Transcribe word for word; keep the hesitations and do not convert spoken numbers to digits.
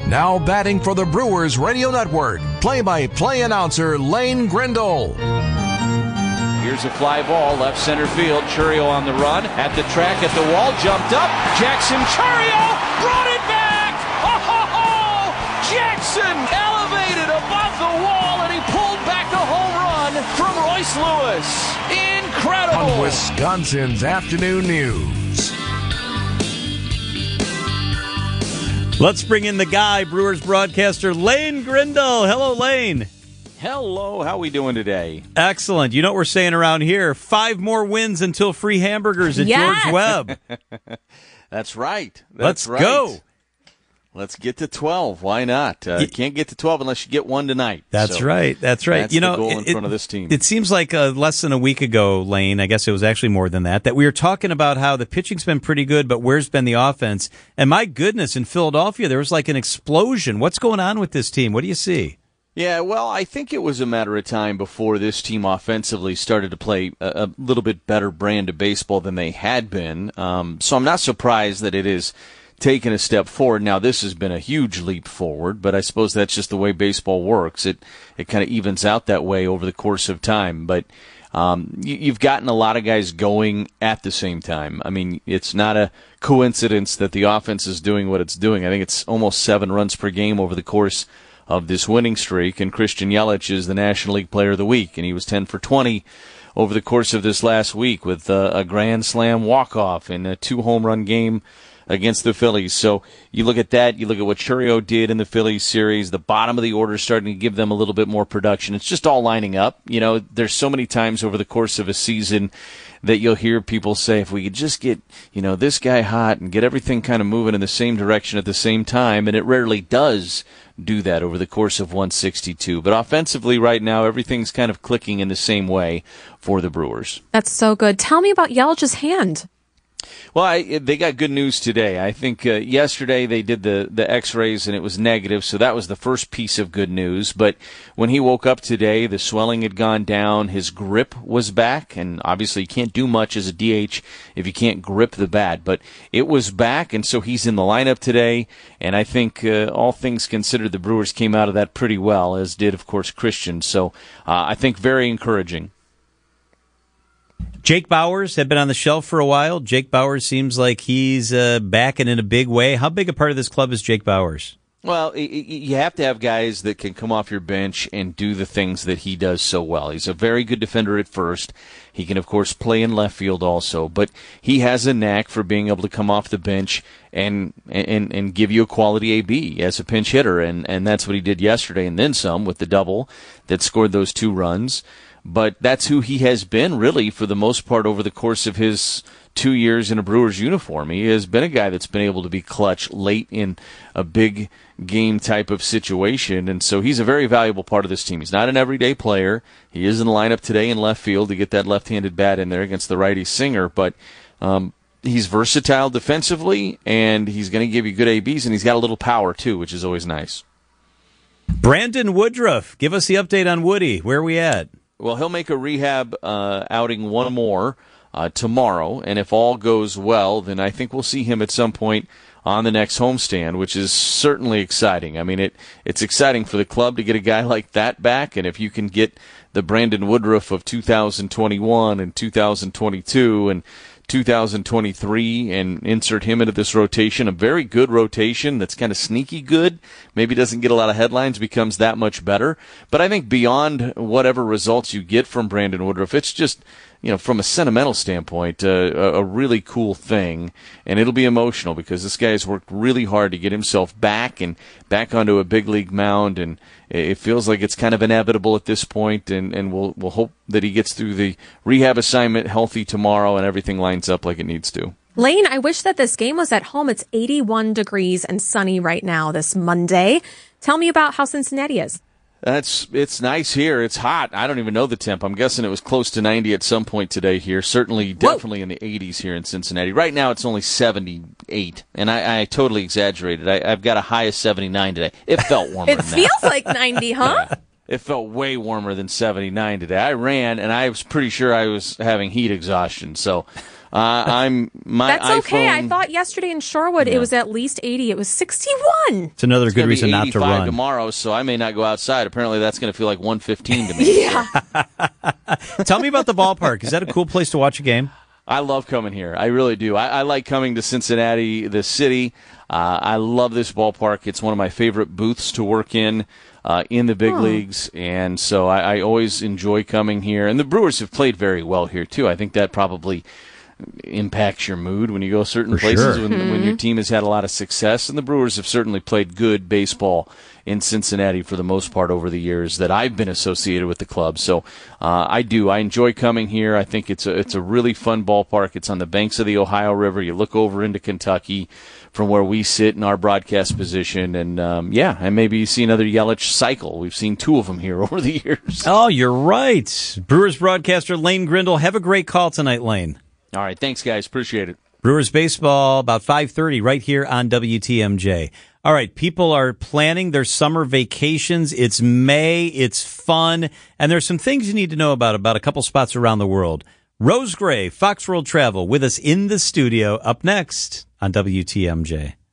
Now batting for the Brewers Radio Network, play-by-play announcer Lane Grindle. Here's a fly ball, left center field. Chourio on the run, at the track, at the wall, jumped up. Jackson Chourio brought it back! Oh, Jackson elevated above the wall, and he pulled back the home run from Royce Lewis. Incredible! On Wisconsin's Afternoon News. Let's bring in the guy, Brewers broadcaster Lane Grindle. Hello, Lane. Hello, how we doing today? Excellent. You know what we're saying around here? Five more wins until free hamburgers at Yes. George Webb. That's right. That's Let's right. go. Let's get to twelve. Why not? Uh, you can't get to twelve unless you get one tonight. That's So right. That's right. That's you know, the goal it, in front of this team. It seems like uh, less than a week ago, Lane, I guess it was actually more than that, that we were talking about how the pitching's been pretty good, but where's been the offense? And my goodness, in Philadelphia, there was like an explosion. What's going on with this team? What do you see? Yeah, well, I think it was a matter of time before this team offensively started to play a, a little bit better brand of baseball than they had been. Um, so I'm not surprised that it is taken a step forward. Now, this has been a huge leap forward, but I suppose that's just the way baseball works. It it kind of evens out that way over the course of time. But um, you, you've gotten a lot of guys going at the same time. I mean, it's not a coincidence that the offense is doing what it's doing. I think it's almost seven runs per game over the course of this winning streak, and Christian Yelich is the National League Player of the Week, and he was ten for twenty over the course of this last week with uh, a grand slam walk-off and a two-home-run game against the Phillies. So you look at that, you look at what Chourio did in the Phillies series, the bottom of the order is starting to give them a little bit more production. It's just all lining up. You know, there's so many times over the course of a season that you'll hear people say, if we could just get, you know, this guy hot and get everything kind of moving in the same direction at the same time, and it rarely does do that over the course of one sixty-two. But offensively right now, everything's kind of clicking in the same way for the Brewers. That's so good. Tell me about Yelich's hand. Well, I, they got good news today. I think uh, yesterday they did the, the x-rays and it was negative, so that was the first piece of good news. But when he woke up today, the swelling had gone down, his grip was back, and obviously you can't do much as a D H if you can't grip the bat. But it was back, and so he's in the lineup today, and I think uh, all things considered, the Brewers came out of that pretty well, as did, of course, Christian. So uh, I think very encouraging. Jake Bauers had been on the shelf for a while. Jake Bauers seems like he's uh, back and in a big way. How big a part of this club is Jake Bauers? Well, you have to have guys that can come off your bench and do the things that he does so well. He's a very good defender at first. He can, of course, play in left field also, but he has a knack for being able to come off the bench and and and give you a quality A B as a pinch hitter, and, and that's what he did yesterday, and then some with the double that scored those two runs. But that's who he has been, really, for the most part over the course of his two years in a Brewers uniform. He has been a guy that's been able to be clutch late in a big game type of situation, and so he's a very valuable part of this team. He's not an everyday player. He is in the lineup today in left field to get that left-handed bat in there against the righty Singer, but um, he's versatile defensively, and he's going to give you good A Bs, and he's got a little power, too, which is always nice. Brandon Woodruff, give us the update on Woody. Where are we at? Well, he'll make a rehab uh, outing one more uh, tomorrow, and if all goes well, then I think we'll see him at some point on the next homestand, which is certainly exciting. I mean, it it's exciting for the club to get a guy like that back, and if you can get the Brandon Woodruff of two thousand twenty-one and two thousand twenty-two and two thousand twenty-three and insert him into this rotation, a very good rotation that's kind of sneaky good, maybe doesn't get a lot of headlines, becomes that much better. But I think beyond whatever results you get from Brandon Woodruff, it's just, you know, from a sentimental standpoint, uh, a, a really cool thing, and it'll be emotional because this guy has worked really hard to get himself back and back onto a big league mound, and it feels like it's kind of inevitable at this point, and, and we'll we'll hope that he gets through the rehab assignment healthy tomorrow and everything lines up like it needs to. Lane, I wish that this game was at home. It's eighty-one degrees and sunny right now this Monday. Tell me about how Cincinnati is. That's it's nice here. It's hot. I don't even know the temp. I'm guessing it was close to ninety at some point today here. Certainly, definitely Whoa. in the eighties here in Cincinnati. Right now, it's only seventy-eight, and I, I totally exaggerated. I, I've got a high of seventy-nine today. It felt warmer. It than feels that. like ninety, huh? Yeah. It felt way warmer than seventy-nine today. I ran, and I was pretty sure I was having heat exhaustion. So Uh, I'm my That's okay. iPhone, I thought yesterday in Shorewood Yeah. it was at least eighty. It was sixty-one. It's another it's good gonna be reason not to eighty-five run. tomorrow, so I may not go outside. Apparently, that's going to feel like one fifteen to me. Yeah. Tell me about the ballpark. Is that a cool place to watch a game? I love coming here. I really do. I, I like coming to Cincinnati, the city. Uh, I love this ballpark. It's one of my favorite booths to work in uh, in the big Oh. leagues, and so I, I always enjoy coming here. And the Brewers have played very well here, too. I think that probably impacts your mood when you go certain For places sure. when, Mm-hmm. when your team has had a lot of success. And the Brewers have certainly played good baseball in Cincinnati for the most part over the years that I've been associated with the club. So uh, I do. I enjoy coming here. I think it's a, it's a really fun ballpark. It's on the banks of the Ohio River. You look over into Kentucky from where we sit in our broadcast position. And, um, yeah, and maybe you see another Yelich cycle. We've seen two of them here over the years. Oh, you're right. Brewers broadcaster Lane Grindle. Have a great call tonight, Lane. All right. Thanks, guys. Appreciate it. Brewers baseball about five thirty right here on W T M J. All right, people are planning their summer vacations. It's May, it's fun, and there's some things you need to know about about a couple spots around the world. Rose Gray, Fox World Travel, with us in the studio up next on W T M J.